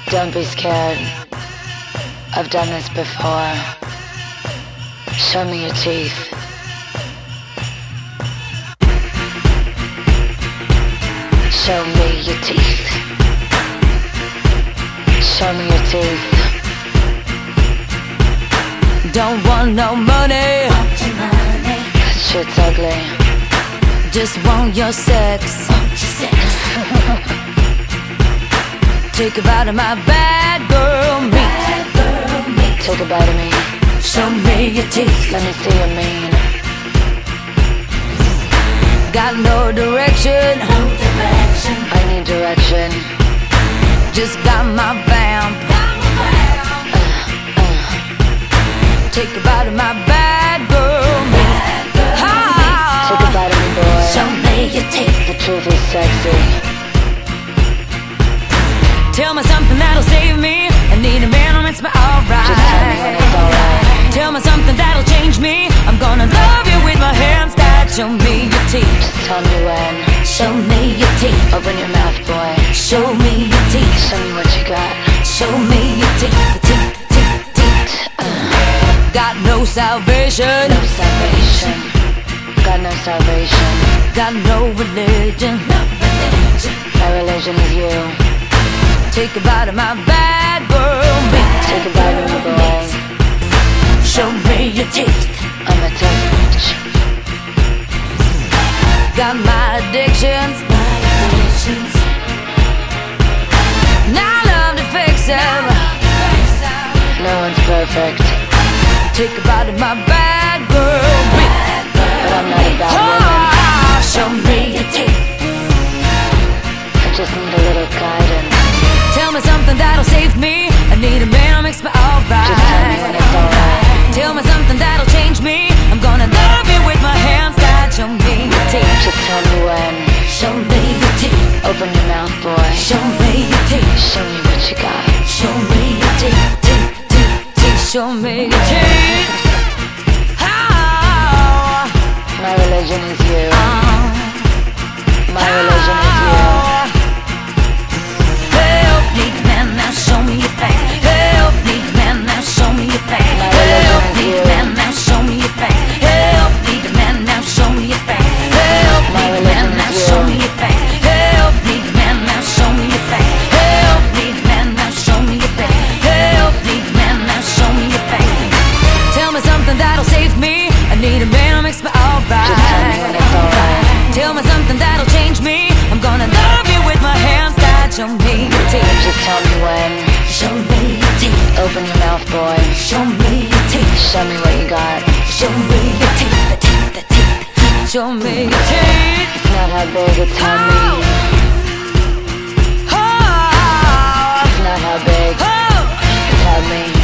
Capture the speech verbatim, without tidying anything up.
Don't be scared. I've done this before. Show me your teeth. Show me your teeth. Show me your teeth. Don't want no money. That shit's ugly. Just want your sex. Take a bite of my bad girl meat. Take a bite of me. Show me your teeth. Let me see your mean. Got no direction. No direction. I need direction. Just got my vamp. Uh, uh. Take a bite of my bad girl meat. Take a bite of me, boy. Show me your teeth. The truth is sexy. Tell me something that'll save me. I need a man who makes me alright. Just tell me when it's alright. Tell me something that'll change me. I'm gonna love you with my hands tied. Show me your teeth. Just tell me when. Show me your teeth. Open your mouth, boy. Show me your teeth. Show me what you got. Show me your teeth. The teeth, teeth, teeth. Uh. Got no salvation. No salvation. Got no salvation. Got no religion. No religion. My religion is you. Take a bite of my bad girl meat. Take a bite of me, boy. Show me your teeth. I'm a tough bitch. Got my addictions. My addictions. Now I love to fix them. No one's perfect. Take a bite of my bad girl meat. But I'm not a bad woman. Oh, show me your teeth. I just need a little guidance. Tell me something that'll save me. I need a man who makes me alright. Just tell me when it's alright. Tell me something that'll change me. I'm gonna love you with my hands tied. Show me your teeth. Just tell me when. Show me your teeth. Open your mouth, boy. Show me your teeth. Show me what you got. Show me your teeth. Teeth, teeth, teeth. Show me your teeth. Oh, My religion is you. oh, My religion is you. help me, man, now show me your face. Help me, man, now show me your face. My Help religion is me, you. man, now show me your face. Help me, man, now show me your face. Help My me, religion man, now is show you. me your face. Help me, man, now show me your face. Help me, man, now show me your face. Help me, man, now show me your face. Tell me something that'll save me. I need a man who makes me alright. Just tell me when it's alright. Tell me something that'll change me. I'm gonna love you with my hands tied. Show me your teeth. Just tell me when. Show me your teeth. Open your mouth, boy. Show me your teeth. Show me what you got. Show me your teeth. The teeth, the teeth. Show me your teeth. It's not how big, it's how mean. Oh, It's not how big, oh, it's how mean.